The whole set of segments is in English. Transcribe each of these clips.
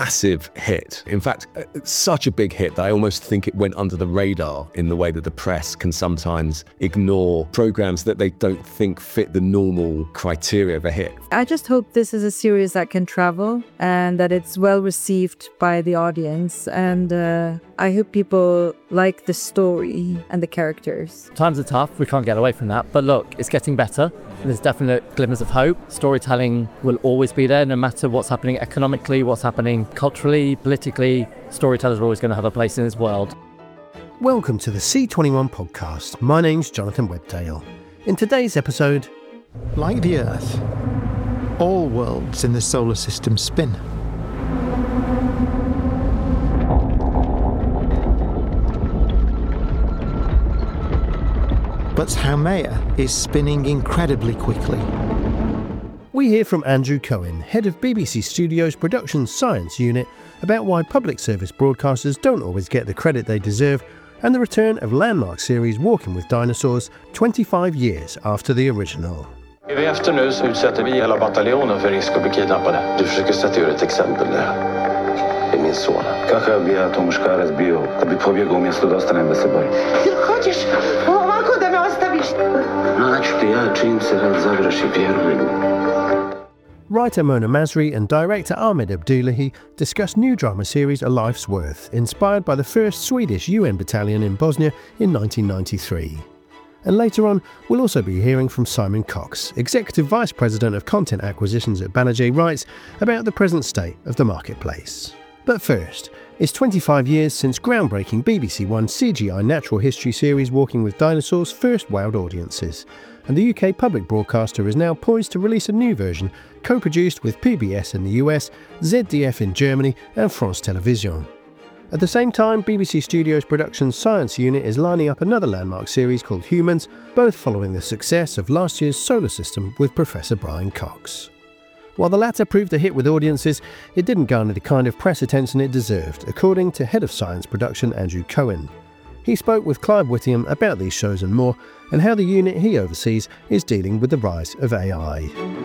massive hit. In fact, such a big hit that I almost think it went under the radar in the way that the press can sometimes ignore programs that they don't think fit the normal criteria of a hit. I just hope this is a series that can travel and that it's well received by the audience. And I hope people like the story and the characters. Times are tough, we can't get away from that. But look, it's getting better. There's definite glimmers of hope. Storytelling will always be there, no matter what's happening economically, what's happening culturally, politically. Storytellers are always going to have a place in this world. Welcome to the C21 podcast. My name's Jonathan Webdale. In today's episode... Like the Earth, all worlds in the solar system spin. But Haumea is spinning incredibly quickly. We hear from Andrew Cohen, head of BBC Studios Production Science Unit, about why public service broadcasters don't always get the credit they deserve, and the return of landmark series Walking with Dinosaurs 25 years after the original. Vid efter nu så utsätter vi hela bataljonen för risk att bli kidnappade. Du försöker sätta ur ett exempel där. Det är min son. Какая бы я Томушка разбил, ты побегал вместо достанем за собой. Ты хочешь? А куда меня оставишь? Значит, я Джеймс заверши первым. Writer Mona Masri and director Ahmed Abdullahi discuss new drama series A Life's Worth, inspired by the first Swedish UN battalion in Bosnia in 1993. And later on, we'll also be hearing from Simon Cox, Executive Vice President of Content Acquisitions at Banijay Rights, about the present state of the marketplace. But first, it's 25 years since groundbreaking BBC One CGI natural history series Walking with Dinosaurs first wowed audiences, and the UK public broadcaster is now poised to release a new version, co-produced with PBS in the US, ZDF in Germany and France Télévisions. At the same time, BBC Studios Production Science Unit is lining up another landmark series called Humans, both following the success of last year's Solar System with Professor Brian Cox. While the latter proved a hit with audiences, it didn't garner the kind of press attention it deserved, according to Head of Science Production Andrew Cohen. He spoke with Clive Whittingham about these shows and more, and how the unit he oversees is dealing with the rise of AI.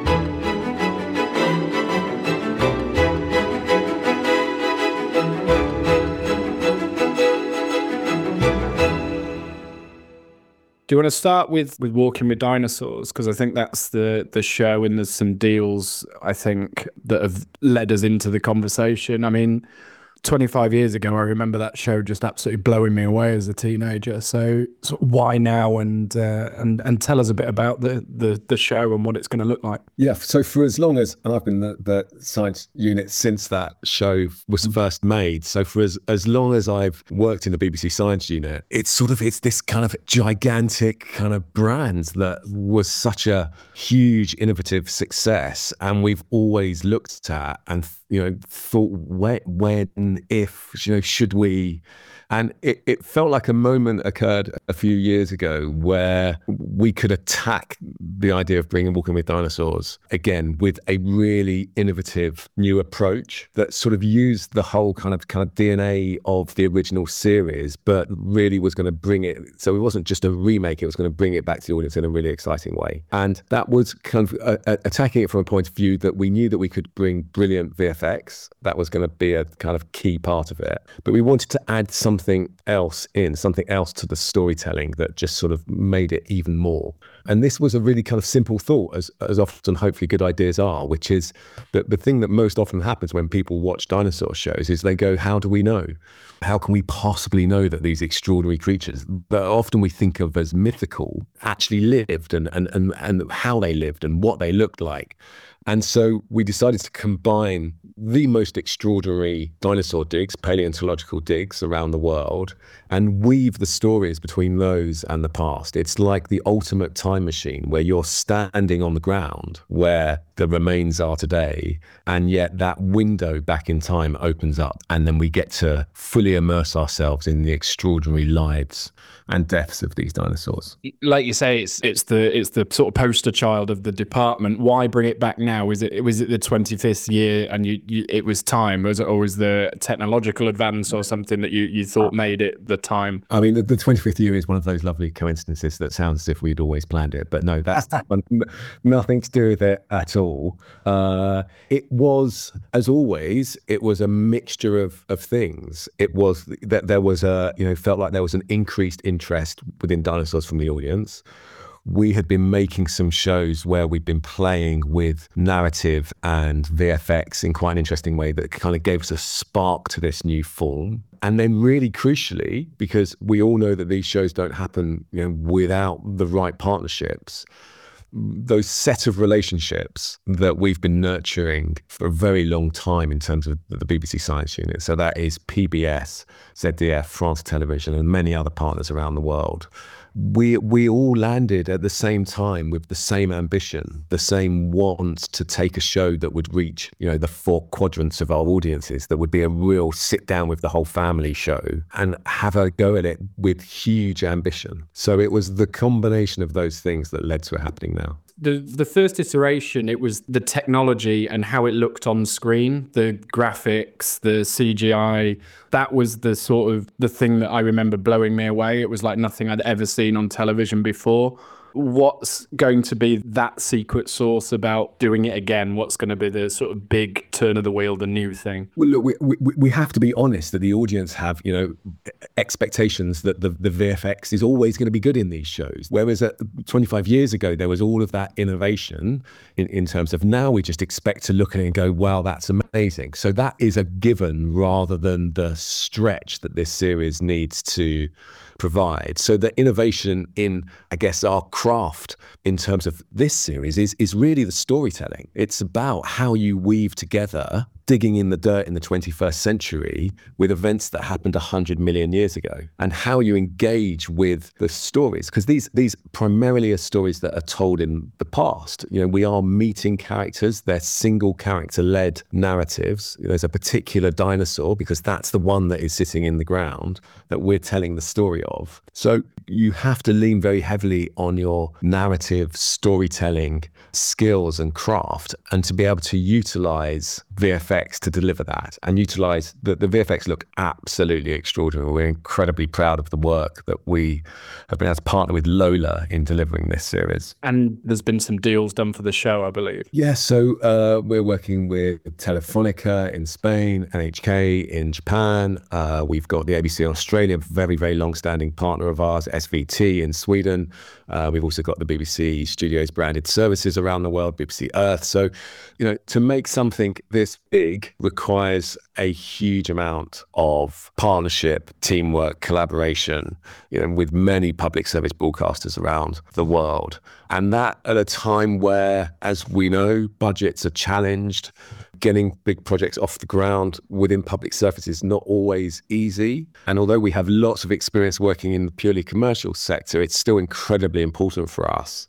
Do you want to start with Walking with Dinosaurs? Because I think that's the show, and there's some deals, I think, that have led us into the conversation. I mean, 25 years ago, I remember that show just absolutely blowing me away as a teenager. So why now? And tell us a bit about the show and what it's going to look like. Yeah, so for as long as, and I've been the science unit since that show was first made, so for as long as I've worked in the BBC Science Unit, it's this kind of gigantic kind of brand that was such a huge innovative success, and we've always looked at and thought when, if, should we? And it felt like a moment occurred a few years ago where we could attack the idea of bringing Walking with Dinosaurs again with a really innovative new approach that sort of used the whole kind of DNA of the original series, but really was going to bring it. So it wasn't just a remake; it was going to bring it back to the audience in a really exciting way. And that was kind of attacking it from a point of view that we knew that we could bring brilliant VFX. That was going to be a kind of key part of it, but we wanted to add something else to the storytelling that just sort of made it even more. And this was a really kind of simple thought, as often hopefully good ideas are, which is that the thing that most often happens when people watch dinosaur shows is they go, how do we know? How can we possibly know that these extraordinary creatures that often we think of as mythical actually lived and how they lived and what they looked like? And so we decided to combine the most extraordinary dinosaur digs, paleontological digs around the world, and weave the stories between those and the past. It's like the ultimate time machine where you're standing on the ground where the remains are today, and yet that window back in time opens up, and then we get to fully immerse ourselves in the extraordinary lives and deaths of these dinosaurs. Like you say, it's the sort of poster child of the department. Why bring it back now? Was it the 25th year and it was time? Was the technological advance or something that you thought made it the time? I mean, the 25th year is one of those lovely coincidences that sounds as if we'd always planned it, but no, that's nothing to do with it at all. all. It was, as always, it was a mixture of things. It was that there was felt like there was an increased interest within dinosaurs from the audience. We had been making some shows where we'd been playing with narrative and VFX in quite an interesting way that kind of gave us a spark to this new form. And then really crucially, because we all know that these shows don't happen, without the right partnerships, those set of relationships that we've been nurturing for a very long time in terms of the BBC Science Unit. So that is PBS, ZDF, France Television, and many other partners around the world. We all landed at the same time with the same ambition, the same want to take a show that would reach, the 4 quadrants of our audiences, that would be a real sit down with the whole family show and have a go at it with huge ambition. So it was the combination of those things that led to it happening now. The first iteration, it was the technology and how it looked on screen, the graphics, the CGI. That was the sort of the thing that I remember blowing me away. It was like nothing I'd ever seen on television before. What's going to be that secret sauce about doing it again? What's going to be the sort of big turn of the wheel, the new thing? Well, look, we have to be honest that the audience have, expectations that the VFX is always going to be good in these shows. Whereas 25 years ago, there was all of that innovation in terms of now we just expect to look at it and go, wow, that's amazing. So that is a given rather than the stretch that this series needs to provide. So the innovation in, I guess, our craft in terms of this series is really the storytelling. It's about how you weave together digging in the dirt in the 21st century with events that happened 100 million years ago, and how you engage with the stories. Because these primarily are stories that are told in the past. We are meeting characters. They're single character-led narratives. There's a particular dinosaur, because that's the one that is sitting in the ground, that we're telling the story of. So you have to lean very heavily on your narrative storytelling skills and craft, and to be able to utilize VFX to deliver that, and utilize the VFX look absolutely extraordinary. We're incredibly proud of the work that we have been able to partner with Lola in delivering this series. And there's been some deals done for the show, I believe. Yeah, so we're working with Telefonica in Spain, NHK in Japan. We've got the ABC in Australia, very, very long-standing partner of ours, SVT in Sweden. We've also got the BBC Studios branded services around the world, BBC Earth. So, to make something this big requires a huge amount of partnership, teamwork, collaboration, with many public service broadcasters around the world. And that at a time where, as we know, budgets are challenged, getting big projects off the ground within public service is not always easy. And although we have lots of experience working in the purely commercial sector, it's still incredibly important for us.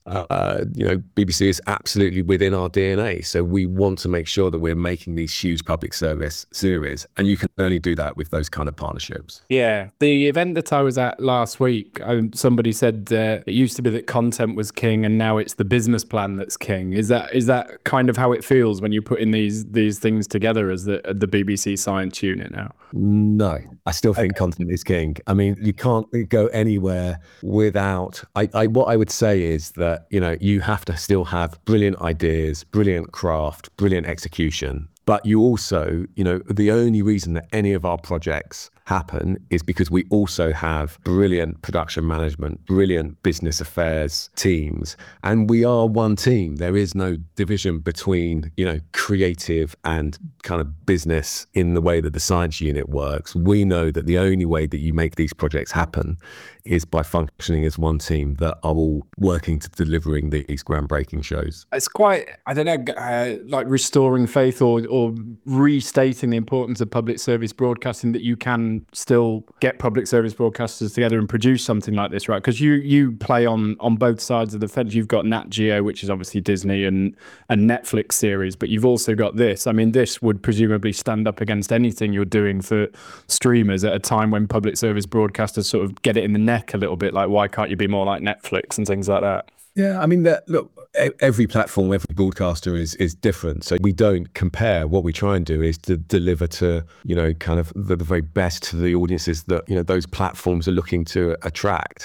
BBC is absolutely within our DNA. So we want to make sure that we're making these huge public service series. And you can only do that with those kind of partnerships. Yeah. The event that I was at last week, somebody said it used to be that content was king and now it's the business plan that's king. Is that kind of how it feels when you put in these things together as the BBC Science Unit now? No, I still think content is king. I mean, you can't go anywhere without. What I would say is that you have to still have brilliant ideas, brilliant craft, brilliant execution. But you also, the only reason that any of our projects happen is because we also have brilliant production management, brilliant business affairs teams, and we are one team. There is no division between, creative and kind of business in the way that the Science Unit works. We know that the only way that you make these projects happen is by functioning as one team that are all working to delivering these groundbreaking shows. It's quite, I don't know, like restoring faith or restating the importance of public service broadcasting, that you can still get public service broadcasters together and produce something like this, right? Because you play on both sides of the fence. You've got Nat Geo, which is obviously Disney and Netflix series, but you've also got this. I mean, this would presumably stand up against anything you're doing for streamers at a time when public service broadcasters sort of get it in the neck a little bit, like, why can't you be more like Netflix and things like that? Yeah, I mean, look, every platform, every broadcaster is different. So we don't compare. What we try and do is to deliver to, kind of the very best to the audiences that, those platforms are looking to attract.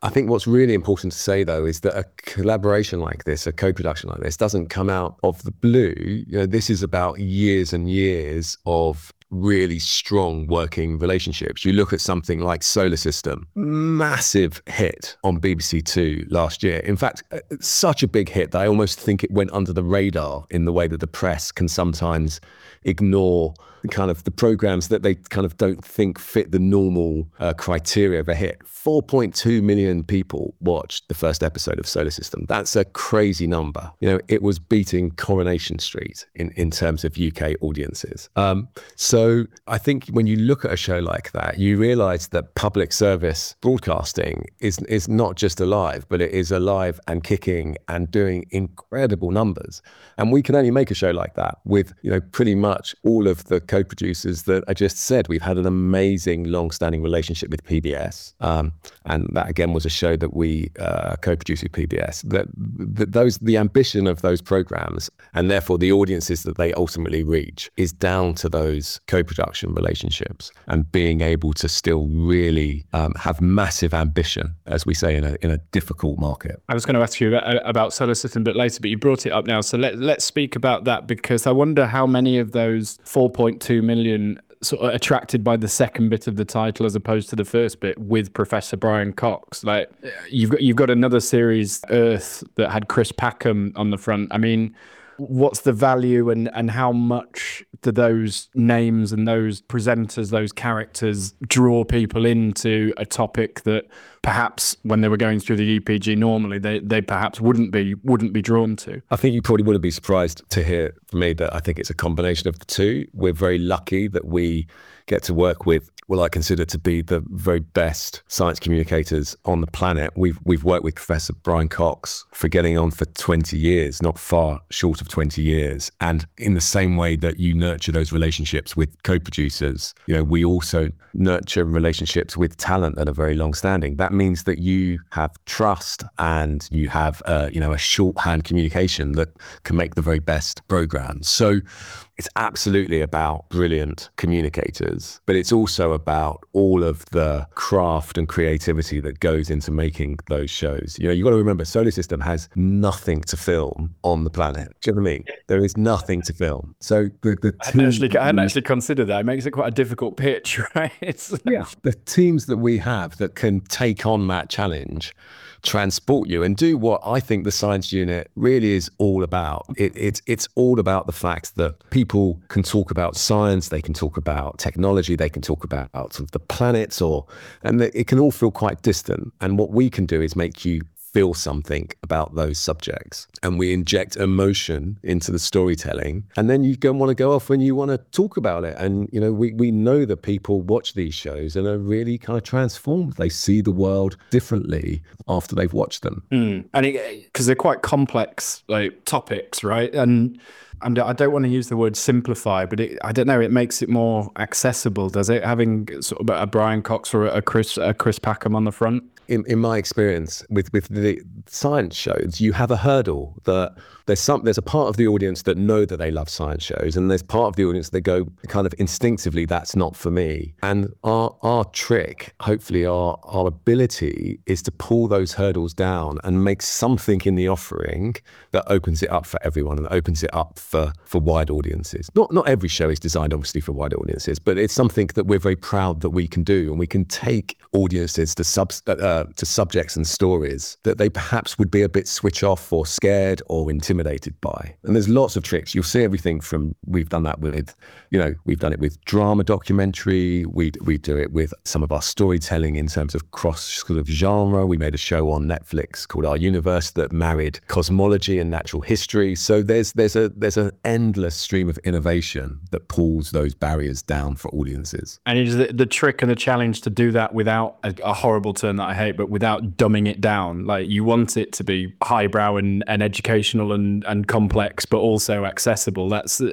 I think what's really important to say, though, is that a collaboration like this, a co-production like this, doesn't come out of the blue. This is about years and years of really strong working relationships. You look at something like Solar System, massive hit on BBC Two last year. In fact, such a big hit that I almost think it went under the radar in the way that the press can sometimes ignore kind of the programs that they kind of don't think fit the normal criteria of a hit. 4.2 million people watched the first episode of Solar System. That's a crazy number. It was beating Coronation Street in terms of UK audiences. So I think when you look at a show like that, you realize that public service broadcasting is not just alive, but it is alive and kicking and doing incredible numbers. And we can only make a show like that with, pretty much all of the co-producers that I just said. We've had an amazing long-standing relationship with PBS. And that, again, was a show that we co-produced with PBS. The ambition of those programs, and therefore the audiences that they ultimately reach, is down to those co-production relationships and being able to still really have massive ambition, as we say, in a difficult market. I was going to ask you about Solar System a bit later, but you brought it up now. So let's speak about that, because I wonder how many of those 4.2 million sort of attracted by the second bit of the title as opposed to the first bit with Professor Brian Cox. Like, you've got another series, Earth, that had Chris Packham on the front. I mean, what's the value and how much do those names and those presenters, those characters, draw people into a topic that perhaps when they were going through the UPG normally they perhaps wouldn't be drawn to? I think you probably wouldn't be surprised to hear from me that I think it's a combination of the two. We're very lucky that we get to work with what I consider to be the very best science communicators on the planet. We've worked with Professor Brian Cox for getting on for 20 years, not far short of 20 years. And in the same way that you nurture those relationships with co-producers, we also nurture relationships with talent that are very long-standing. That means that you have trust and you have a shorthand communication that can make the very best programs. So it's absolutely about brilliant communicators, but it's also about all of the craft and creativity that goes into making those shows. You've got to remember, Solar System has nothing to film on the planet. Do you know what I mean? There is nothing to film. So I hadn't actually considered that. It makes it quite a difficult pitch, right? The teams that we have that can take on that challenge, transport you and do what I think the science unit really is all about. It's all about the fact that people can talk about science, they can talk about technology, they can talk about sort of the planets, and it can all feel quite distant. And what we can do is make you feel something about those subjects, and we inject emotion into the storytelling, and then you want to go off and you want to talk about it. And we know that people watch these shows and are really kind of transformed. They see the world differently after they've watched them. And because they're quite complex topics, right? And I don't want to use the word simplify, but I don't know, it makes it more accessible, does it? Having sort of a Brian Cox or a Chris Packham on the front? In my experience with the science shows, you have a hurdle that there's a part of the audience that know that they love science shows, and there's part of the audience that go kind of instinctively, that's not for me. And our trick, hopefully our ability, is to pull those hurdles down and make something in the offering that opens it up for everyone and opens it up for wide audiences. Not every show is designed obviously for wide audiences, but it's something that we're very proud that we can do, and we can take audiences to subjects and stories that they perhaps would be a bit switch off or scared or intimidated by. And there's lots of tricks. You'll see everything from, we've done that with, we've done it with drama documentary. We do it with some of our storytelling in terms of cross sort of genre. We made a show on Netflix called Our Universe that married cosmology and natural history. So there's an endless stream of innovation that pulls those barriers down for audiences. And it is the trick and the challenge to do that without a horrible term that I hate, but without dumbing it down. Like, you want it to be highbrow and educational and complex, but also accessible.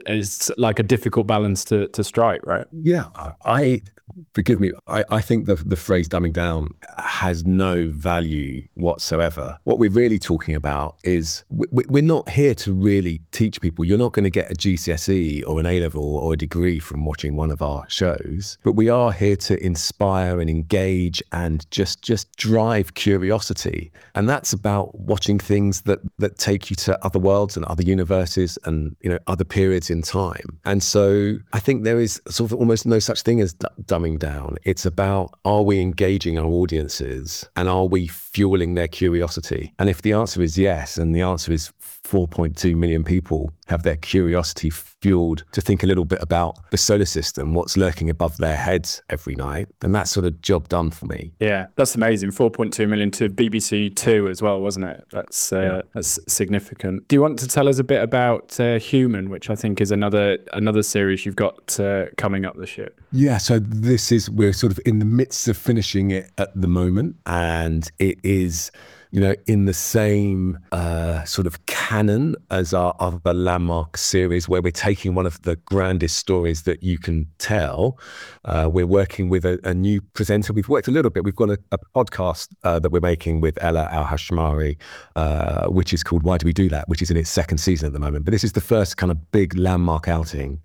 Is like a difficult balance to strike, right? Yeah, forgive me, I think the phrase dumbing down has no value whatsoever. What we're really talking about is we're not here to really teach people. You're not going to get a GCSE or an A-level or a degree from watching one of our shows, but we are here to inspire and engage and just drive curiosity. And that's about watching things that take you to other worlds and other universes and, you know, other periods in time. And so I think there is sort of almost no such thing as dumbing down. It's about, are we engaging our audiences and are we fueling their curiosity? And if the answer is yes, and the answer is 4.2 million people have their curiosity fueled to think a little bit about the solar system, what's lurking above their heads every night, then that's sort of job done for me. Yeah, that's amazing. 4.2 million to BBC Two as well, wasn't it? That's significant. Do you want to tell us a bit about Human, which I think is another series you've got coming up this year? Yeah, so we're sort of in the midst of finishing it at the moment, and it is, you know, in the same sort of canon as our other landmark series, where we're taking one of the grandest stories that you can tell. We're working with a new presenter. We've worked a little bit. We've got a podcast that we're making with Ella Al-Hashmari, which is called Why Do We Do That?, which is in its second season at the moment. But this is the first kind of big landmark outing.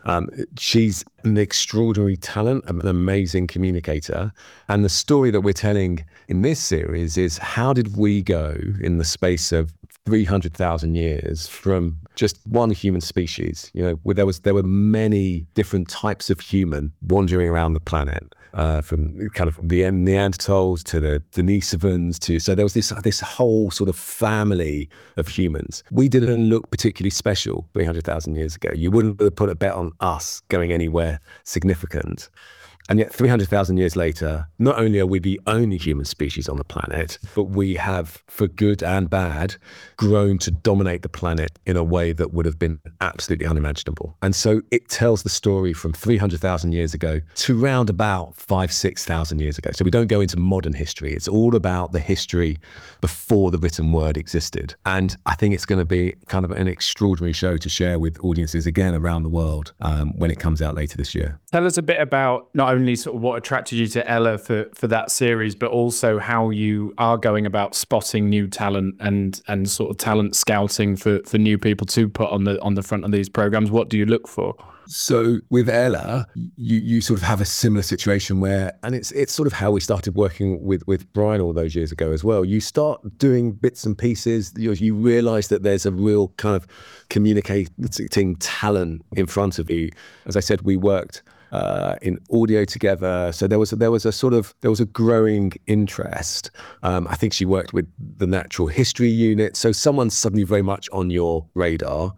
She's an extraordinary talent, an amazing communicator. And the story that we're telling in this series is, how did we go in the space of 300,000 years from just one human species? You know, there were many different types of human wandering around the planet, from kind of the Neanderthals to the Denisovans so there was this whole sort of family of humans. We didn't look particularly special 300,000 years ago. You wouldn't have put a bet on us going anywhere significant. And yet 300,000 years later, not only are we the only human species on the planet, but we have, for good and bad, grown to dominate the planet in a way that would have been absolutely unimaginable. And so it tells the story from 300,000 years ago to round about 5,000-6,000 years ago. So we don't go into modern history. It's all about the history before the written word existed. And I think it's going to be kind of an extraordinary show to share with audiences again around the world when it comes out later this year. Tell us a bit about not only sort of what attracted you to Ella for that series, but also how you are going about spotting new talent and sort of talent scouting for new people to put on the front of these programs. What do you look for? So with Ella, you sort of have a similar situation where, and it's sort of how we started working with Brian all those years ago as well. You start doing bits and pieces. You realize that there's a real kind of communicating talent in front of you. As I said, we worked in audio together, so there was a growing interest. I think she worked with the Natural History Unit, so someone's suddenly very much on your radar.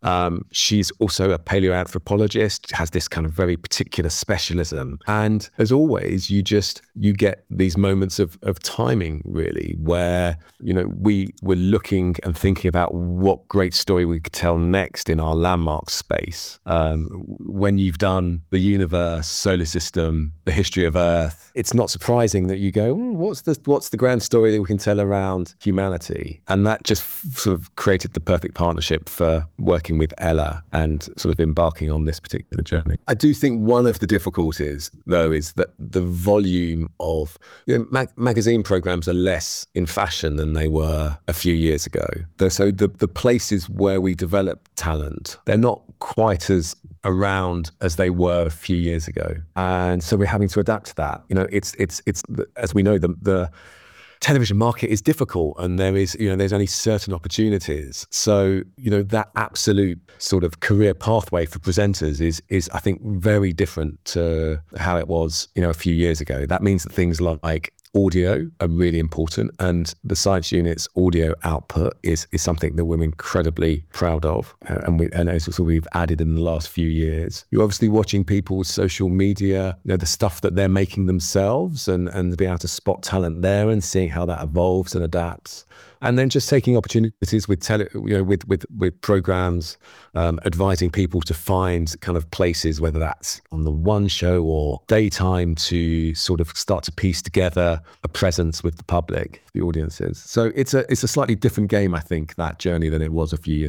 She's also a paleoanthropologist, has this kind of very particular specialism. And as always, you get these moments of timing, really, where, you know, we were looking and thinking about what great story we could tell next in our landmark space. When you've done the universe, solar system, the history of Earth, it's not surprising that you go, what's the grand story that we can tell around humanity? And that just sort of created the perfect partnership for working with Ella and sort of embarking on this particular journey. I do think one of the difficulties, though, is that the volume of, you know, magazine programs are less in fashion than they were a few years ago. So the places where we develop talent, they're not quite as around as they were a few years ago, and so we're having to adapt to that. You know, it's as we know, the television market is difficult, and there's only certain opportunities. So, you know, that absolute sort of career pathway for presenters is I think very different to how it was, you know, a few years ago. That means that things like audio are really important, and the science unit's audio output is something that we're incredibly proud of, and we've added in the last few years. You're obviously watching people's social media, you know, the stuff that they're making themselves, and be able to spot talent there and seeing how that evolves and adapts. And then just taking opportunities with with programs, advising people to find kind of places, whether that's on the One Show or daytime, to sort of start to piece together a presence with the public, the audiences. So it's a slightly different game, I think, that journey, than it was a few years ago.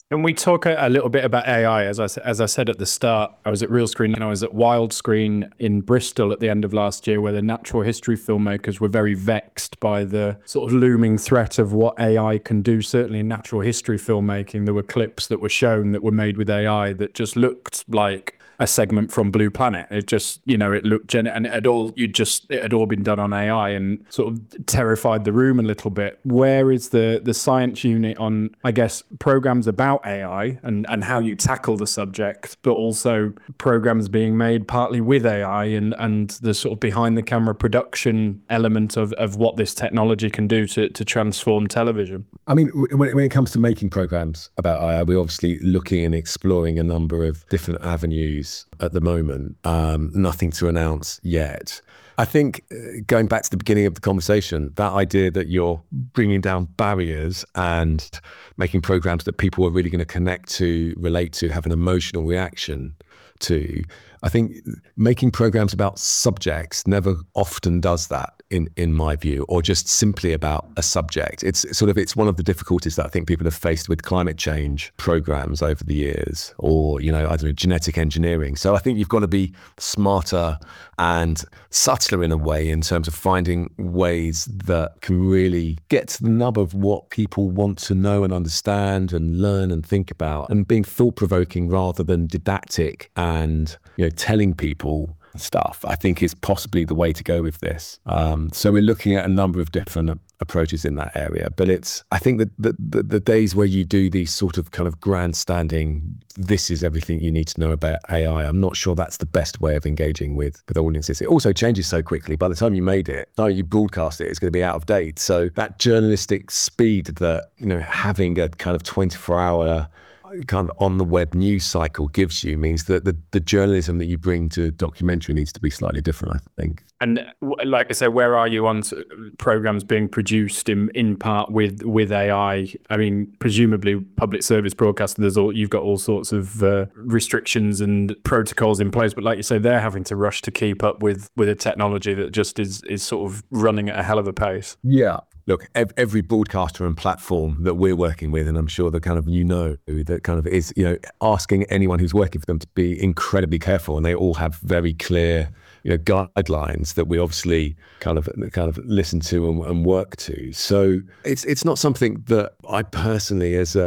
Can we talk a little bit about AI? As I said at the start, I was at Real Screen and I was at Wild Screen in Bristol at the end of last year, where the natural history filmmakers were very vexed by the sort of looming threat of what AI can do. Certainly in natural history filmmaking, there were clips that were shown that were made with AI that just looked like a segment from Blue Planet. It just, it looked and it had all been done on AI and sort of terrified the room a little bit. Where is the science unit on, I guess, programs about AI and how you tackle the subject, but also programs being made partly with AI and the sort of behind the camera production element of what this technology can do to transform television? I mean, when it comes to making programs about AI, we're obviously looking and exploring a number of different avenues at the moment. Nothing to announce yet. I think going back to the beginning of the conversation, that idea that you're bringing down barriers and making programs that people are really going to connect to, relate to, have an emotional reaction to, I think making programs about subjects never often does that in my view, or just simply about a subject. It's one of the difficulties that I think people have faced with climate change programs over the years, or, I don't know, genetic engineering. So I think you've got to be smarter and subtler in a way in terms of finding ways that can really get to the nub of what people want to know and understand and learn and think about, and being thought-provoking rather than didactic and, telling people stuff, I think is possibly the way to go with this. So we're looking at a number of different approaches in that area. But I think that the days where you do these sort of kind of grandstanding, this is everything you need to know about AI, I'm not sure that's the best way of engaging with audiences. It also changes so quickly. By the time you made it, you broadcast it, it's going to be out of date. So that journalistic speed that, having a kind of 24-hour kind of on the web news cycle gives you means that the journalism that you bring to documentary needs to be slightly different, I think. And like I said, where are you on programs being produced in part with AI? I mean, presumably public service broadcasting, you've got all sorts of restrictions and protocols in place, but like you say, they're having to rush to keep up with a technology that just is sort of running at a hell of a pace. Yeah. Look, every broadcaster and platform that we're working with, and I'm sure that kind of that kind of is asking anyone who's working for them to be incredibly careful, and they all have very clear guidelines that we obviously kind of listen to and work to. So it's not something that I personally, as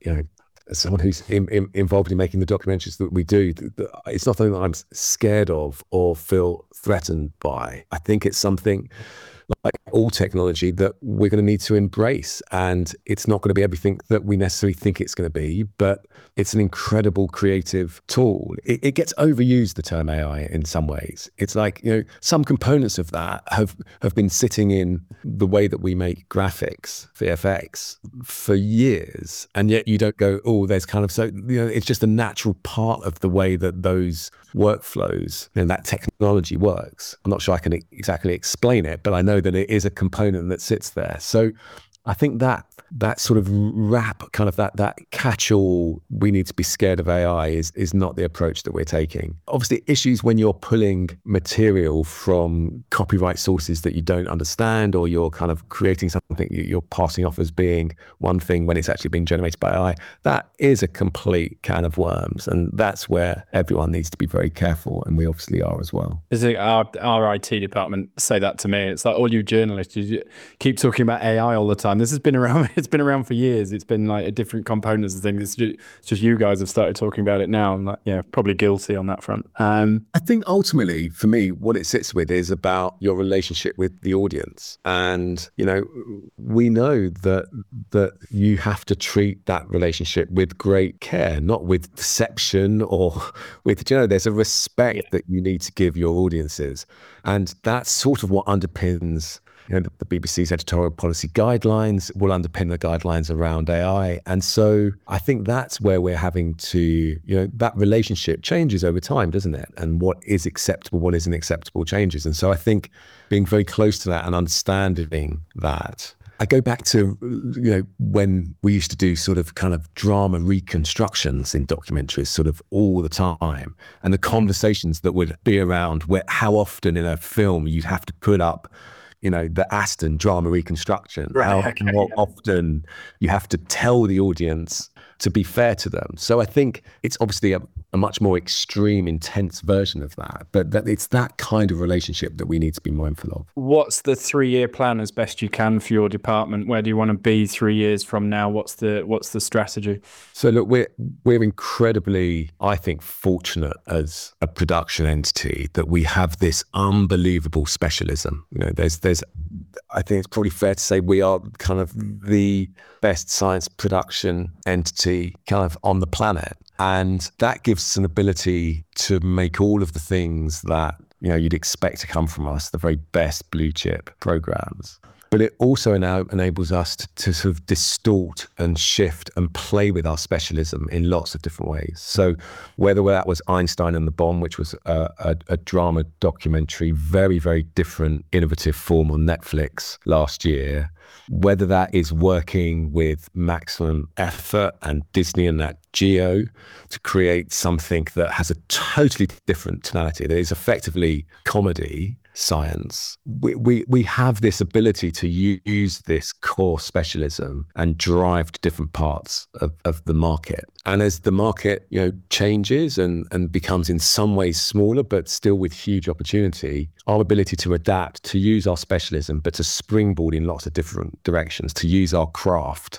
someone who's involved in making the documentaries that we do, it's not something that I'm scared of or feel threatened by. I think it's something, like all technology, that we're going to need to embrace. And it's not going to be everything that we necessarily think it's going to be, but it's an incredible creative tool. It gets overused, the term AI, in some ways. It's like, some components of that have been sitting in the way that we make graphics, VFX, for years. And yet you don't go, there's kind of, so, it's just a natural part of the way that those workflows and that technology works. I'm not sure I can exactly explain it, but I know that it is a component that sits there. So I think that sort of wrap, kind of that catch-all, we need to be scared of AI is not the approach that we're taking. Obviously, issues when you're pulling material from copyright sources that you don't understand, or you're kind of creating something you're passing off as being one thing when it's actually being generated by AI, that is a complete can of worms. And that's where everyone needs to be very careful, and we obviously are as well. Our IT department say that to me. It's like, all you journalists, you keep talking about AI all the time. This has been around. It's been around for years. It's been like a different components and things. It's just you guys have started talking about it now. I'm like, probably guilty on that front. I think ultimately, for me, what it sits with is about your relationship with the audience. And, we know that you have to treat that relationship with great care, not with deception or with, there's a respect that you need to give your audiences. And that's sort of what underpins the BBC's editorial policy guidelines, will underpin the guidelines around AI. And so I think that's where we're having to, that relationship changes over time, doesn't it? And what is acceptable, what isn't acceptable changes. And so I think being very close to that and understanding that. I go back to, when we used to do sort of kind of drama reconstructions in documentaries sort of all the time, and the conversations that would be around how often in a film you'd have to put up the Aston drama reconstruction. Right, How often you have to tell the audience to be fair to them. So I think it's obviously a much more extreme, intense version of that, but that it's that kind of relationship that we need to be mindful of. What's the 3-year plan as best you can for your department? Where do you want to be 3 years from now? What's the strategy? So look, we're incredibly, I think, fortunate as a production entity that we have this unbelievable specialism. There's I think it's probably fair to say we are kind of the best science production entity kind of on the planet. And that gives us an ability to make all of the things that, you'd expect to come from us, the very best blue chip programs. But it also enables us to sort of distort and shift and play with our specialism in lots of different ways. So whether that was Einstein and the Bomb, which was a drama documentary, very, very different, innovative form on Netflix last year, whether that is working with Maximum Effort and Disney and Nat Geo to create something that has a totally different tonality, that is effectively comedy science. We have this ability to use this core specialism and drive to different parts of the market. And as the market, changes and becomes in some ways smaller, but still with huge opportunity, our ability to adapt, to use our specialism, but to springboard in lots of different directions, to use our craft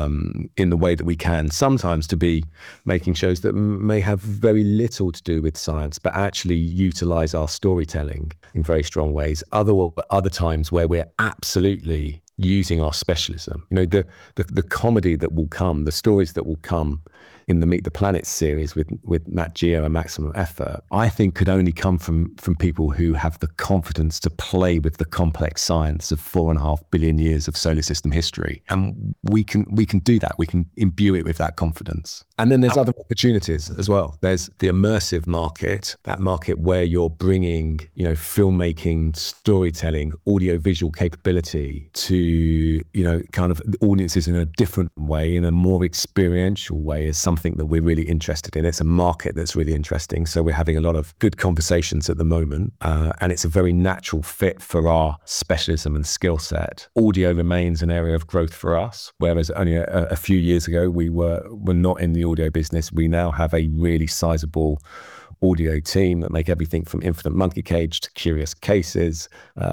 in the way that we can, sometimes to be making shows that may have very little to do with science, but actually utilize our storytelling in very strong ways. Other times where we're absolutely using our specialism. The comedy that will come, the stories that will come in the Meet the Planet series with Nat Geo and Maximum Effort, I think could only come from people who have the confidence to play with the complex science of 4.5 billion years of solar system history. And we can do that. We can imbue it with that confidence. And then there's other opportunities as well. There's the immersive market, that market where you're bringing, filmmaking, storytelling, audiovisual capability to, kind of audiences in a different way, in a more experiential way, is something that we're really interested in. It's a market that's really interesting. So we're having a lot of good conversations at the moment, and it's a very natural fit for our specialism and skill set. Audio remains an area of growth for us, whereas only a few years ago we were not in the audio business. We now have a really sizable audio team that make everything from Infinite Monkey Cage to Curious Cases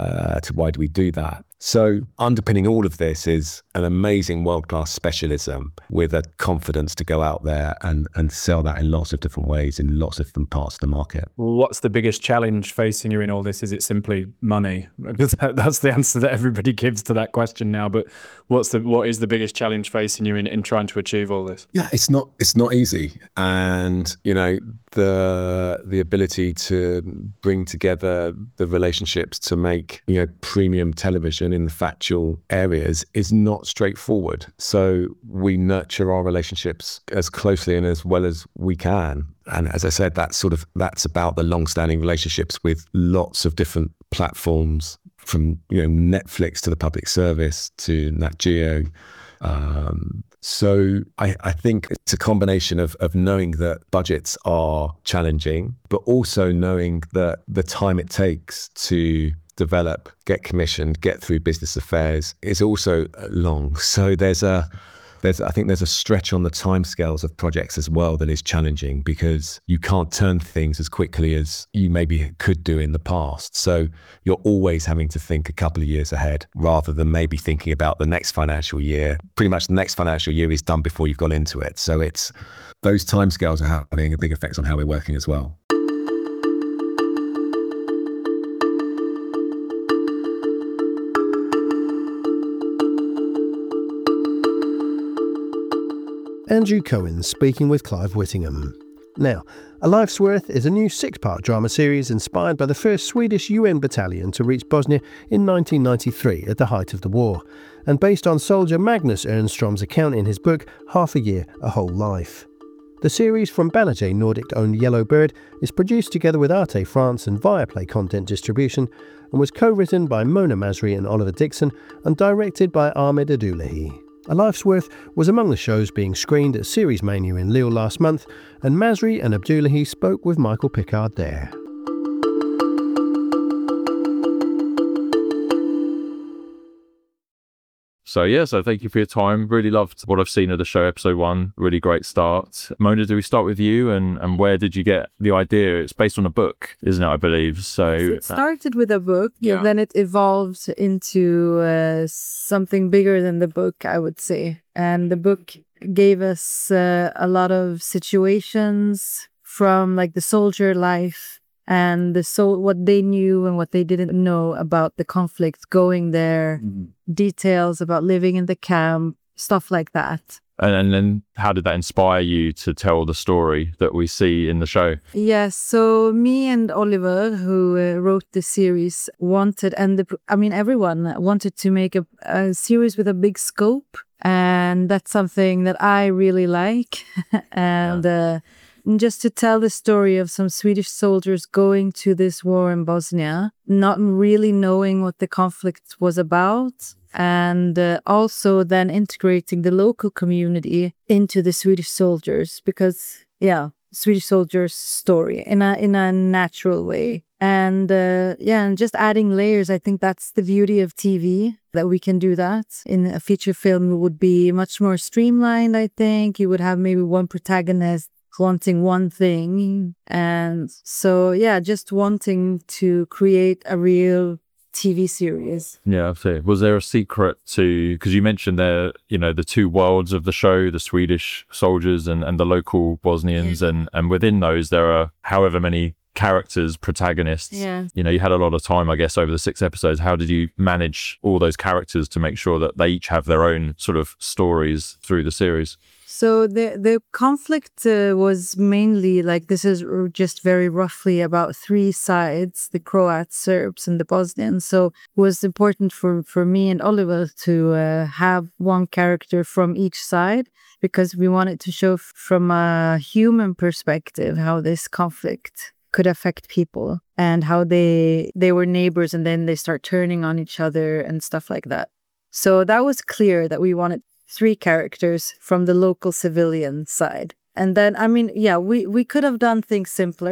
to Why Do We Do That? So underpinning all of this is an amazing world-class specialism with a confidence to go out there and sell that in lots of different ways in lots of different parts of the market. What's the biggest challenge facing you in all this? Is it simply money? That's the answer that everybody gives to that question now. But what is the biggest challenge facing you in trying to achieve all this? Yeah, it's not easy. And, the ability to bring together the relationships to make, premium television in the factual areas is not straightforward. So we nurture our relationships as closely and as well as we can. And as I said, that's about the long-standing relationships with lots of different platforms, from Netflix to the public service to Nat Geo. So I think it's a combination of knowing that budgets are challenging, but also knowing that the time it takes to develop, get commissioned, get through business affairs is also long. So I think there's a stretch on the timescales of projects as well that is challenging, because you can't turn things as quickly as you maybe could do in the past. So you're always having to think a couple of years ahead rather than maybe thinking about the next financial year. Pretty much the next financial year is done before you've got into it. So it's those timescales are having a big effect on how we're working as well. Andrew Cohen speaking with Clive Whittingham. Now, A Life's Worth is a new 6-part drama series inspired by the first Swedish UN battalion to reach Bosnia in 1993 at the height of the war, and based on soldier Magnus Ernstrom's account in his book Half a Year, A Whole Life. The series from Banijay Nordic-owned Yellow Bird is produced together with Arte France and Viaplay Content Distribution, and was co-written by Mona Masri and Oliver Dixon and directed by Ahmed Abdullahi. A Life's Worth was among the shows being screened at Series Mania in Lille last month, and Masri and Abdullahi spoke with Michael Pickard there. So thank you for your time. Really loved what I've seen of the show, episode 1. Really great start. Mona, do we start with you? And where did you get the idea? It's based on a book, isn't it, I believe? So it started with a book, and then it evolved into something bigger than the book, I would say. And the book gave us a lot of situations from like the soldier life and what they knew and what they didn't know about the conflict going there, details about living in the camp, stuff like that. And then how did that inspire you to tell the story that we see in the show? Yes, so me and Oliver, who wrote the series, wanted, everyone wanted to make a series with a big scope. And that's something that I really like. And just to tell the story of some Swedish soldiers going to this war in Bosnia, not really knowing what the conflict was about, and also then integrating the local community into the Swedish soldiers, because Swedish soldiers' story in a natural way. And and just adding layers. I think that's the beauty of TV, that we can do that. In a feature film, it would be much more streamlined, I think. You would have maybe one protagonist wanting one thing. And so, just wanting to create a real TV series. Yeah, absolutely. Was there a secret to, because you mentioned there, the two worlds of the show, the Swedish soldiers and the local Bosnians, and within those there are however many characters, protagonists. You had a lot of time, I guess, over the 6 episodes. How did you manage all those characters to make sure that they each have their own sort of stories through the series? So the conflict was mainly, like, this is just very roughly about 3 sides, the Croats, Serbs, and the Bosnians. So it was important for me and Oliver to have one character from each side, because we wanted to show from a human perspective how this conflict could affect people and how they were neighbors and then they start turning on each other and stuff like that. So that was clear that we wanted 3 characters from the local civilian side. And then, we could have done things simpler.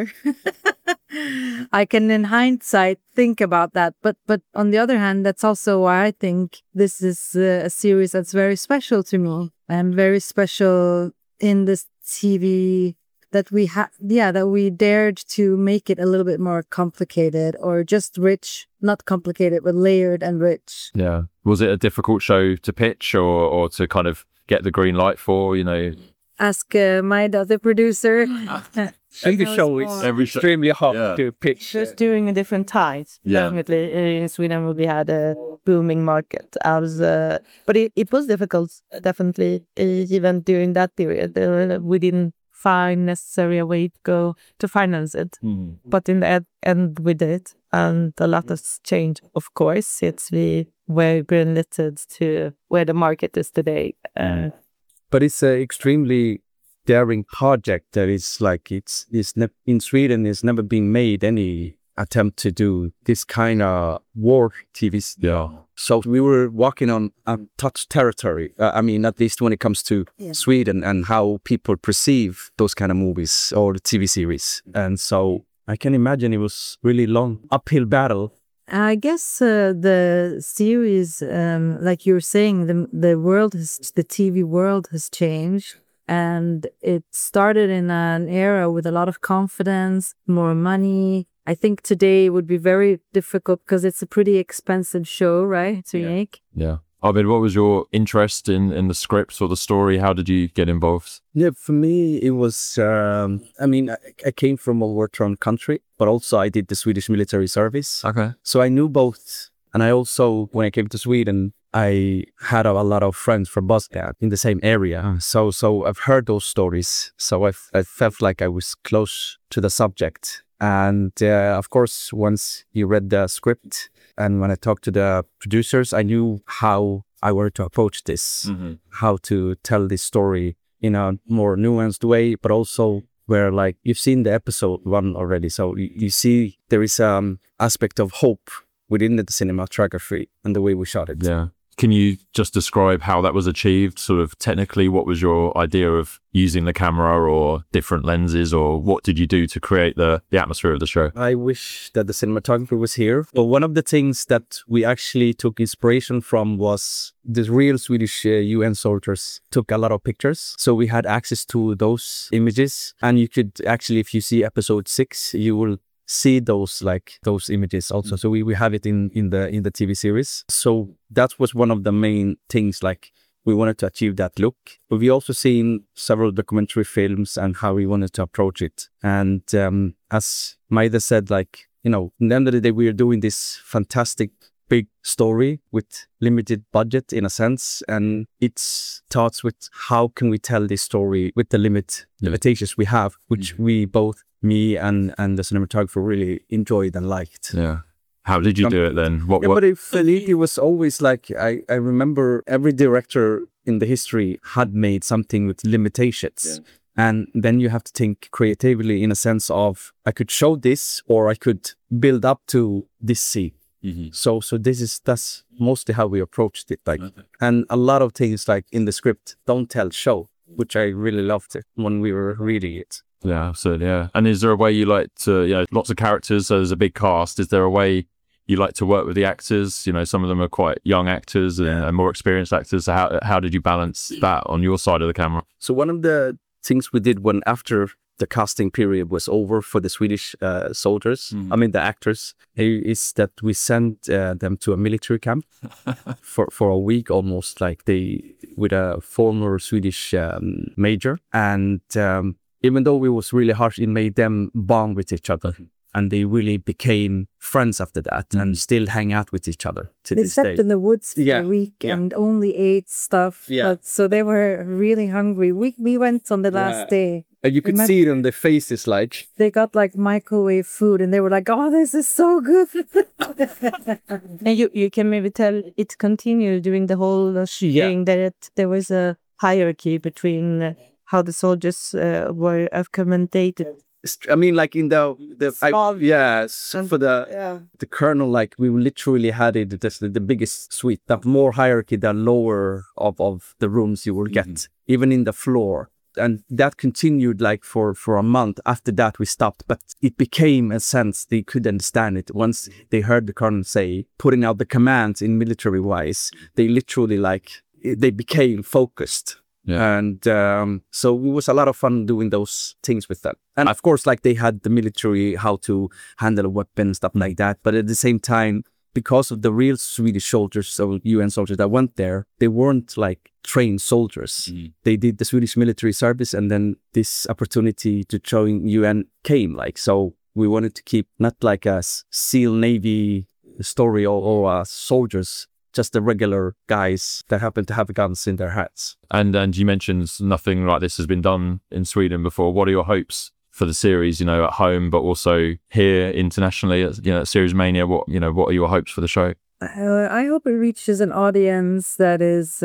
I can, in hindsight, think about that. But on the other hand, that's also why I think this is a series that's very special to me, and very special in this TV that we dared to make it a little bit more complicated, or just rich, not complicated, but layered and rich. Yeah. Was it a difficult show to pitch or to kind of get the green light for, Ask my other producer. Every show is extremely hard to pitch. Just during a different times. Definitely. In Sweden, we had a booming market. But it was difficult, definitely, even during that period. We didn't find necessary a way to go to finance it. But in the end, we did. And a lot has changed, of course, since we were greenlisted to where the market is today. But it's an extremely daring project that is like, in Sweden, it's never been made any attempt to do this kind of war TV. So we were walking on untouched territory. At least when it comes to Sweden and how people perceive those kind of movies or the TV series. And so I can imagine it was really long uphill battle. I guess the series, like you were saying, the TV world has changed. And it started in an era with a lot of confidence, more money. I think today it would be very difficult because it's a pretty expensive show, right, to make? Yeah. Arvid, what was your interest in the scripts or the story? How did you get involved? Yeah, for me, it was, I came from a war-torn country, but also I did the Swedish military service. Okay. So I knew both. And I also, when I came to Sweden, I had a lot of friends from Bosnia in the same area. So I've heard those stories. So I felt like I was close to the subject. And of course, once you read the script and when I talked to the producers, I knew how I were to approach this, how to tell this story in a more nuanced way, but also where, like, you've seen the episode 1 already. So you see there is aspect of hope within the cinematography and the way we shot it. Yeah. Can you just describe how that was achieved? Sort of technically, what was your idea of using the camera or different lenses, or what did you do to create the atmosphere of the show? I wish that the cinematographer was here. But one of the things that we actually took inspiration from was the real Swedish UN soldiers took a lot of pictures. So we had access to those images. And you could actually, if you see episode 6, you will see those images also. So we have it in the TV series. So that was one of the main things, like we wanted to achieve that look. But we also seen several documentary films and how we wanted to approach it. And as Maida said, like, you know, at the end of the day, we are doing this fantastic big story with limited budget in a sense, and it starts with how can we tell this story with the limitations we have, which we both, me and the cinematographer, really enjoyed and liked. Yeah. How did you do it then? What? But it was always like, I remember every director in the history had made something with limitations. Yeah. And then you have to think creatively in a sense of, I could show this or I could build up to this scene. Mm-hmm. So that's mostly how we approached it. Like, and a lot of things like in the script, don't tell, show, which I really loved it when we were reading it. Yeah, absolutely. Yeah. And is there a way you like to, you know, lots of characters, so there's a big cast. Is there a way you like to work with the actors? You know, some of them are quite young actors and more experienced actors. So how did you balance that on your side of the camera? So one of the things we did when after the casting period was over for the Swedish soldiers, the actors, is that we sent them to a military camp for a week almost, like with a former Swedish major. And even though it was really harsh, it made them bond with each other. And they really became friends after that and still hang out with each other to this day. They slept in the woods for a week and only ate stuff. Yeah. So they were really hungry. We went on the last day. And you could see it on their faces, like. They got like microwave food and they were like, oh, this is so good. And you can maybe tell it continued during the whole shooting that there was a hierarchy between how the soldiers were accommodated. I mean, like in for the colonel, like we literally had it. That's the biggest suite. The more hierarchy, the lower of the rooms you will get, even in the floor. And that continued like for a month. After that, we stopped. But it became a sense they could understand it. Once they heard the colonel say, putting out the commands in military wise, they literally they became focused. Yeah. And so it was a lot of fun doing those things with them. And of course, like they had the military, how to handle a weapon, stuff like that. But at the same time, because of the real Swedish soldiers, so UN soldiers that went there, they weren't like trained soldiers. They did the Swedish military service, and then this opportunity to join UN came. Like, so we wanted to keep not like a SEAL Navy story or soldiers, just the regular guys that happen to have guns in their hats. And you mentioned nothing like this has been done in Sweden before. What are your hopes for the series, you know, at home, but also here internationally, at Series Mania? What are your hopes for the show? I hope it reaches an audience that is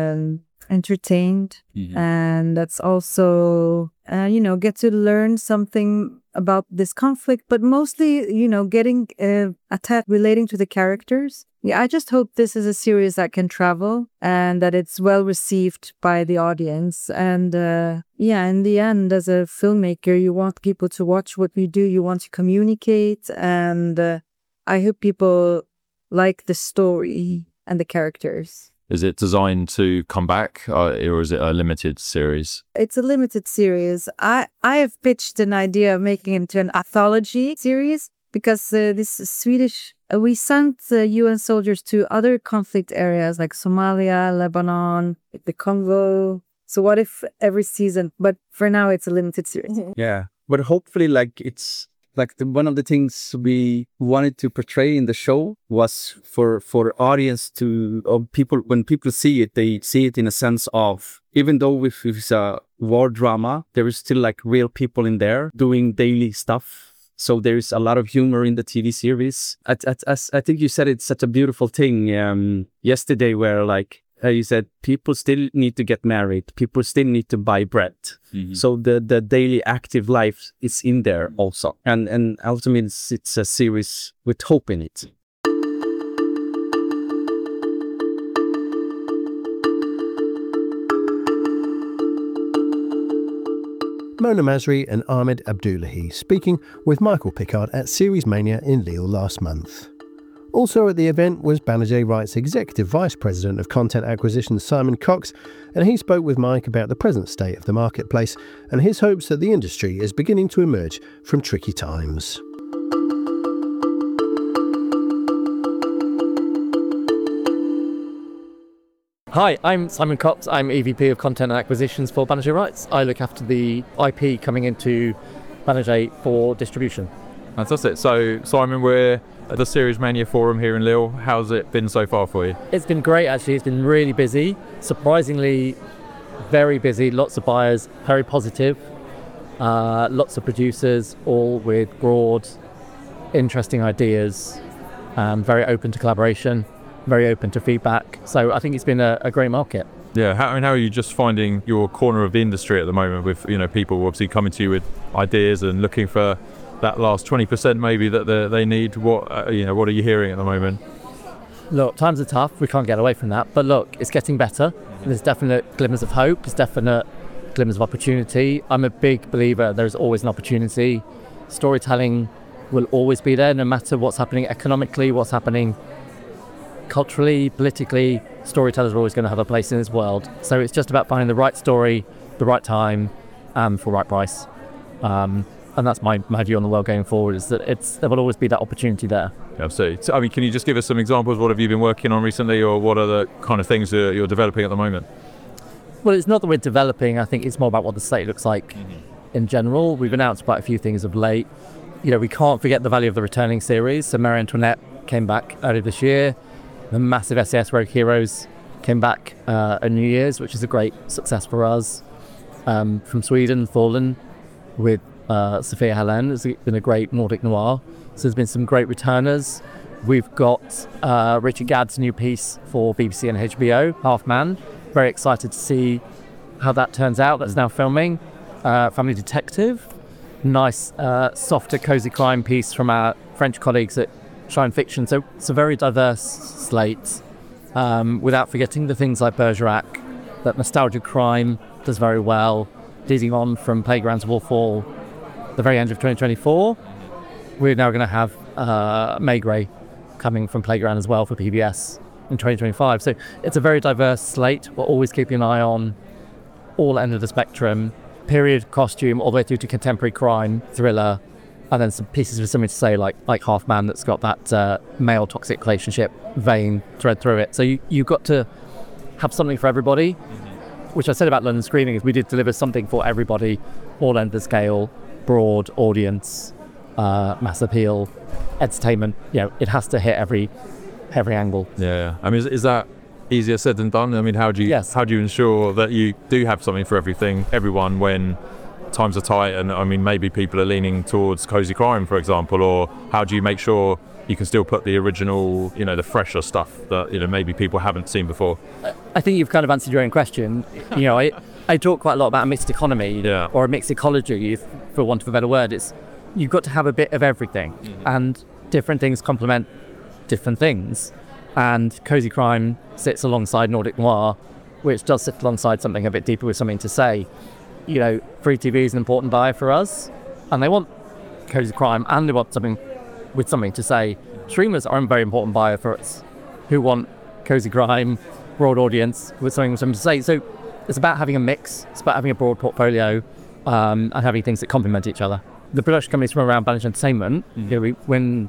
entertained and that's also, get to learn something about this conflict, but mostly, getting attached, relating to the characters. Yeah, I just hope this is a series that can travel and that it's well received by the audience. And in the end, as a filmmaker, you want people to watch what we do. You want to communicate. And I hope people like the story and the characters. Is it designed to come back or is it a limited series? It's a limited series. I have pitched an idea of making it into an anthology series because this Swedish, we sent UN soldiers to other conflict areas like Somalia, Lebanon, the Congo. So what if every season, but for now it's a limited series. Yeah, but hopefully it's like one of the things we wanted to portray in the show was for audience people, when people see it, they see it in a sense of, even though if it's a war drama, there is still like real people in there doing daily stuff. So there's a lot of humor in the TV series. I think you said it's such a beautiful thing yesterday where like, you said people still need to get married. People still need to buy bread. So the daily active life is in there also. And ultimately it's a series with hope in it. Mona Masri and Ahmed Abdullahi speaking with Michael Pickard at Series Mania in Lille last month. Also at the event was Banijay Right's Executive Vice President of Content Acquisition, Simon Cox, and he spoke with Mike about the present state of the marketplace and his hopes that the industry is beginning to emerge from tricky times. Hi, I'm Simon Cox. I'm EVP of Content and Acquisitions for Banijay Rights. I look after the IP coming into Banijay for distribution. Fantastic. So, Simon, we're at the Series Mania Forum here in Lille. How's it been so far for you? It's been great, actually. It's been really busy. Surprisingly, very busy. Lots of buyers, very positive. Lots of producers, all with broad, interesting ideas. Very open to collaboration, very open to feedback. So I think it's been a great market. Yeah, how are you just finding your corner of the industry at the moment with, people obviously coming to you with ideas and looking for that last 20% maybe that they need? What are you hearing at the moment? Look, times are tough. We can't get away from that. But look, it's getting better. There's definite glimmers of hope. There's definite glimmers of opportunity. I'm a big believer there's always an opportunity. Storytelling will always be there, no matter what's happening economically, what's happening culturally, politically. Storytellers are always going to have a place in this world. So it's just about finding the right story, the right time, for the right price. And that's my view on the world going forward, is that there will always be that opportunity there. Absolutely. So, can you just give us some examples? What have you been working on recently, or what are the kind of things that you're developing at the moment? Well, it's not that we're developing. I think it's more about what the state looks like in general. We've announced quite a few things of late. We can't forget the value of the returning series. So Marie Antoinette came back earlier this year. The massive SAS Rogue Heroes came back at New Year's, which is a great success for us. From Sweden, Fallen, with Sophia Helen has been a great Nordic noir. So there's been some great returners. We've got Richard Gadd's new piece for BBC and HBO, Half Man. Very excited to see how that turns out. That's now filming. Family Detective. Nice, softer, cozy crime piece from our French colleagues at Shine Fiction. So it's a very diverse slate, without forgetting the things like Bergerac, that nostalgia crime does very well. Leading on from Playgrounds Wolfhall, the very end of 2024, we're now going to have Maigret coming from Playground as well for PBS in 2025. So it's a very diverse slate. We're always keeping an eye on all end of the spectrum, period costume all the way through to contemporary crime, thriller, and then some pieces with something to say like Half Man that's got that male toxic relationship vein thread through it. So you've got to have something for everybody, which I said about London Screening is we did deliver something for everybody, all end of the scale, broad audience, mass appeal, entertainment. It has to hit every angle. Yeah. I mean, is that easier said than done? I mean, how do you ensure that you do have something for everyone when times are tight, and I mean maybe people are leaning towards cozy crime, for example, or how do you make sure you can still put the original, the fresher stuff that maybe people haven't seen before? I think you've kind of answered your own question. I talk quite a lot about a mixed economy, or a mixed ecology, for want of a better word. It's you've got to have a bit of everything, and different things complement different things. And cozy crime sits alongside Nordic noir, which does sit alongside something a bit deeper with something to say. Free TV is an important buyer for us, and they want cozy crime, and they want something with something to say. Streamers are a very important buyer for us, who want cozy crime, broad audience with something to say. So it's about having a mix. It's about having a broad portfolio, and having things that complement each other. The production companies from around Banijay Entertainment, we win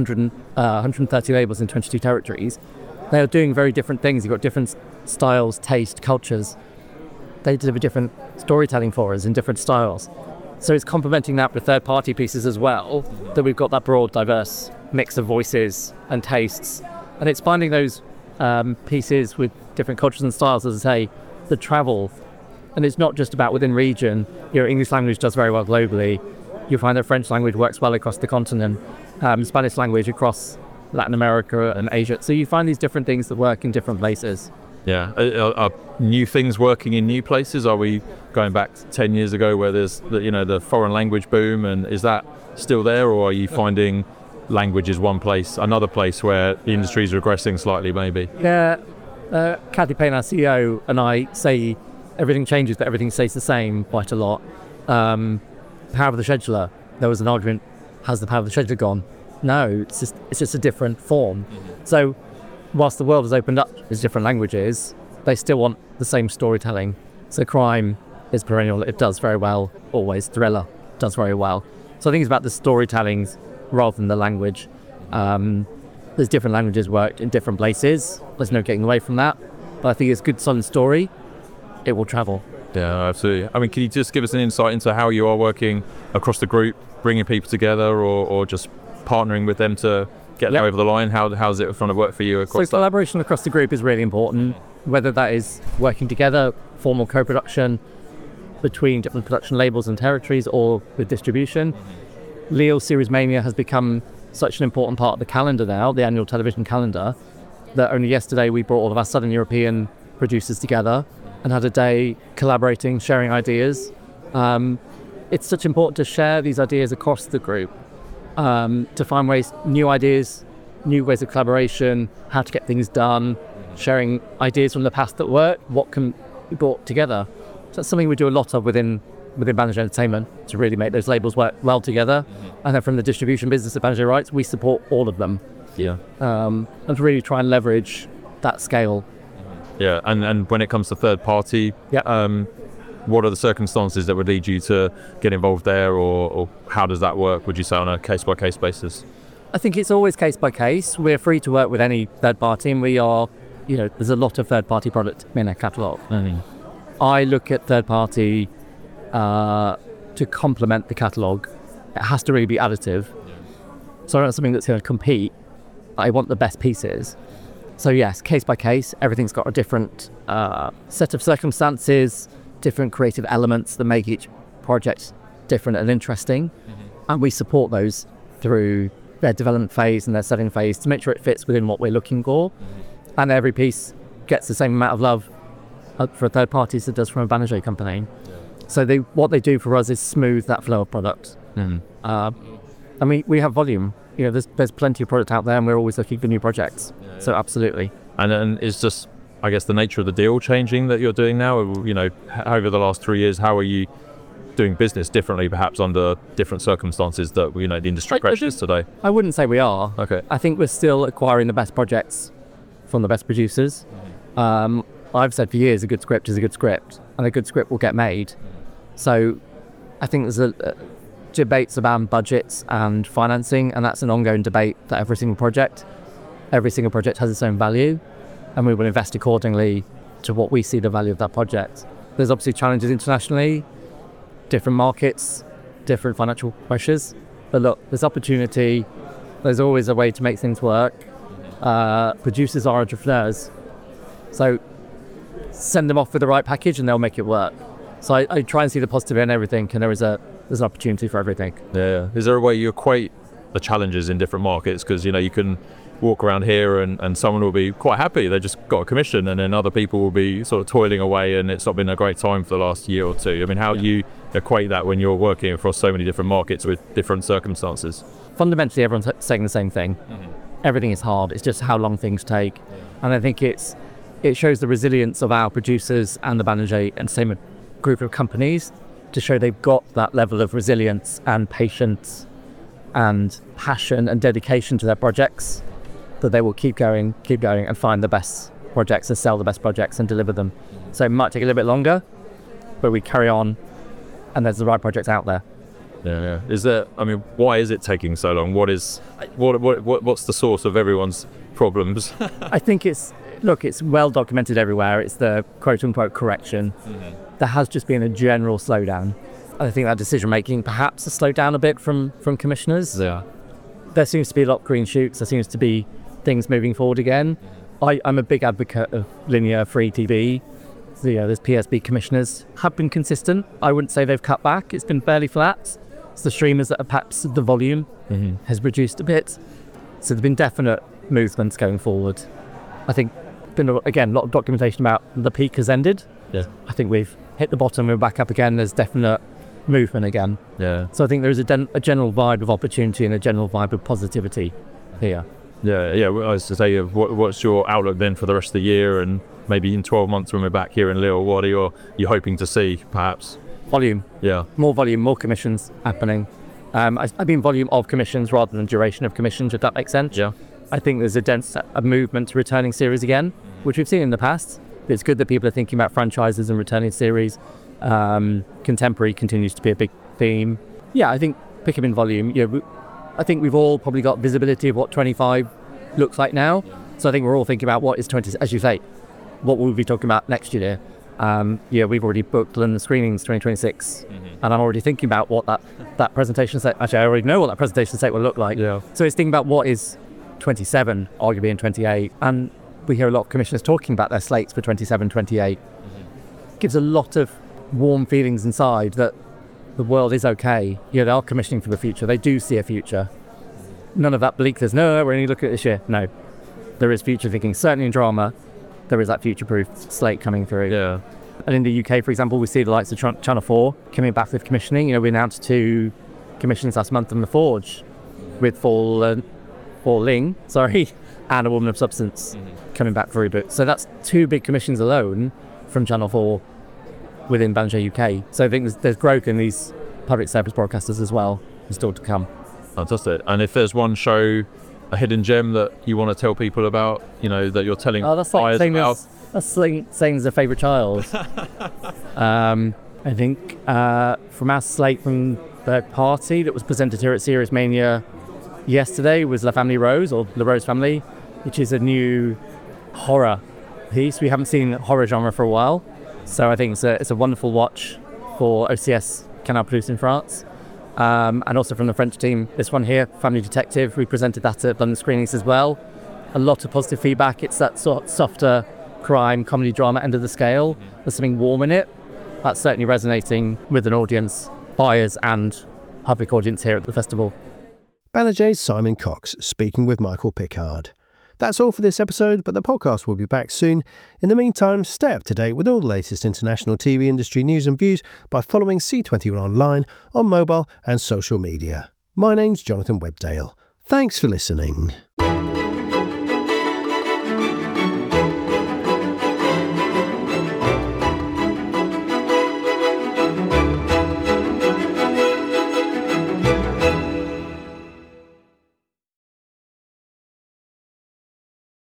130 labels in 22 territories. They are doing very different things. You've got different styles, taste, cultures. They deliver different storytelling for us in different styles. So it's complementing that with third-party pieces as well, that we've got that broad, diverse mix of voices and tastes. And it's finding those pieces with different cultures and styles, as I say, that travel. And it's not just about within region. English language does very well globally. You find that French language works well across the continent, Spanish language across Latin America and Asia. So you find these different things that work in different places. Yeah. Are new things working in new places? Are we going back 10 years ago where there's the foreign language boom, and is that still there, or are you finding language is one place, another place where the industry is regressing slightly maybe? Yeah. Kathy Payne, our CEO, and I say everything changes but everything stays the same quite a lot. Power of the Scheduler, there was an argument, has the Power of the Scheduler gone? No, it's just a different form. So whilst the world has opened up as different languages, they still want the same storytelling. So crime is perennial, it does very well, always. Thriller does very well. So I think it's about the storytelling rather than the language. There's different languages worked in different places. There's no getting away from that. But I think it's a good, solid story. It will travel. Yeah, absolutely. I mean, can you just give us an insight into how you are working across the group, bringing people together, or just partnering with them to get them over the line? How's it trying to work for you across So collaboration across the group is really important, whether that is working together, formal co-production between different production labels and territories, or with distribution. Lille Series Mania has become such an important part of the calendar now, the annual television calendar, that only yesterday we brought all of our Southern European producers together and had a day collaborating, sharing ideas. It's such important to share these ideas across the group, to find ways, new ideas, new ways of collaboration, how to get things done, sharing ideas from the past that work, what can be brought together. So that's something we do a lot of within Banijay Entertainment, to really make those labels work well together. And then from the distribution business at Banijay Rights, we support all of them. Yeah. And to really try and leverage that scale. Yeah, and when it comes to third party, what are the circumstances that would lead you to get involved there, or how does that work, would you say, on a case-by-case basis? I think it's always case by case. We're free to work with any third party, and we are, there's a lot of third party product in our catalogue. I look at third party to complement the catalogue. It has to really be additive. So I don't want something that's going to compete. I want the best pieces. So yes, case by case, everything's got a different set of circumstances, different creative elements that make each project different and interesting. And we support those through their development phase and their setting phase to make sure it fits within what we're looking for. And every piece gets the same amount of love for third parties as it does from a Banijay company. So what they do for us is smooth that flow of product. I mean, we have volume. There's plenty of product out there, and we're always looking for new projects. So absolutely. And then it's just, I guess, the nature of the deal changing that you're doing now. Over the last 3 years, how are you doing business differently, perhaps under different circumstances that the industry pressures today? I wouldn't say we are. Okay. I think we're still acquiring the best projects from the best producers. I've said for years, a good script is a good script, and a good script will get made. So I think there's debates about budgets and financing, and that's an ongoing debate for every single project. Every single project has its own value, and we will invest accordingly to what we see the value of that project. There's obviously challenges internationally, different markets, different financial pressures. But look, there's opportunity. There's always a way to make things work. Producers are entrepreneurs. So send them off with the right package and they'll make it work. So I try and see the positive in everything, and there's an opportunity for everything. Yeah. Is there a way you equate the challenges in different markets? Because, you can walk around here and someone will be quite happy, they just got a commission, and then other people will be sort of toiling away and it's not been a great time for the last year or two. I mean, how do you equate that when you're working across so many different markets with different circumstances? Fundamentally, everyone's saying the same thing. Everything is hard. It's just how long things take. And I think it shows the resilience of our producers and the Banijay Entertainment group of companies to show they've got that level of resilience and patience and passion and dedication to their projects, that they will keep going and find the best projects and sell the best projects and deliver them. So it might take a little bit longer, but we carry on and there's the right projects out there. Yeah. Why is it taking so long? What's the source of everyone's problems? I think it's well documented everywhere. It's the quote unquote correction. There has just been a general slowdown. I think that decision making perhaps has slowed down a bit from commissioners. Yeah. There seems to be a lot of green shoots. There seems to be things moving forward again. I'm a big advocate of linear free TV. So, there's PSB commissioners have been consistent. I wouldn't say they've cut back. It's been fairly flat. It's the streamers that are perhaps the volume has reduced a bit. So there've been definite movements going forward. I think been again a lot of documentation about the peak has ended. Yeah. I think we've hit the bottom. We're back up again. There's definite movement again. Yeah. So I think there's a general vibe of opportunity and a general vibe of positivity here. Yeah. Well, I was to say, what's your outlook then for the rest of the year, and maybe in 12 months when we're back here in Lille, what are you hoping to see, perhaps? Volume. Yeah. More volume, more commissions happening. I mean volume of commissions rather than duration of commissions, if that makes sense. Yeah. I think there's a movement to returning series again, which we've seen in the past. It's good that people are thinking about franchises and returning series. Contemporary continues to be a big theme. Yeah, I think pick up in volume. I think we've all probably got visibility of what 25 looks like now. So I think we're all thinking about what is 20, as you say, what will we be talking about next year? We've already booked London screenings 2026, and I'm already thinking about what that presentation set. Actually, I already know what that presentation set will look like. Yeah. So it's thinking about what is 27, arguably in 28, and we hear a lot of commissioners talking about their slates for 27, 28. Gives a lot of warm feelings inside that the world is okay. They are commissioning for the future. They do see a future. None of that bleak. There's no, we're only looking at this year. No, there is future thinking. Certainly in drama, there is that future-proof slate coming through. Yeah. And in the UK, for example, we see the likes of Channel 4 coming back with commissioning. We announced 2 commissions last month on The Forge with Falling, and A Woman of Substance coming back for reboot. So that's 2 big commissions alone from Channel 4 within Banijay UK. So I think there's growth in these public service broadcasters as well, still to come. Fantastic. And if there's one show, a hidden gem that you want to tell people about, that you're telling that's like buyers about? That's saying as a favourite child. I think from our slate from the party that was presented here at Series Mania yesterday was La Famille Rose, or The Rose Family, which is a new horror piece. We haven't seen horror genre for a while, so I think it's a wonderful watch for OCS Canal Plus in France. And also from the French team, this one here, Family Detective, we presented that at London screenings as well. A lot of positive feedback. It's that sort of softer crime, comedy, drama end of the scale. There's something warm in it. That's certainly resonating with an audience, buyers and public audience here at the festival. Banijay's Simon Cox speaking with Michael Pickard. That's all for this episode, but the podcast will be back soon. In the meantime, stay up to date with all the latest international TV industry news and views by following C21 online, on mobile and social media. My name's Jonathan Webdale. Thanks for listening.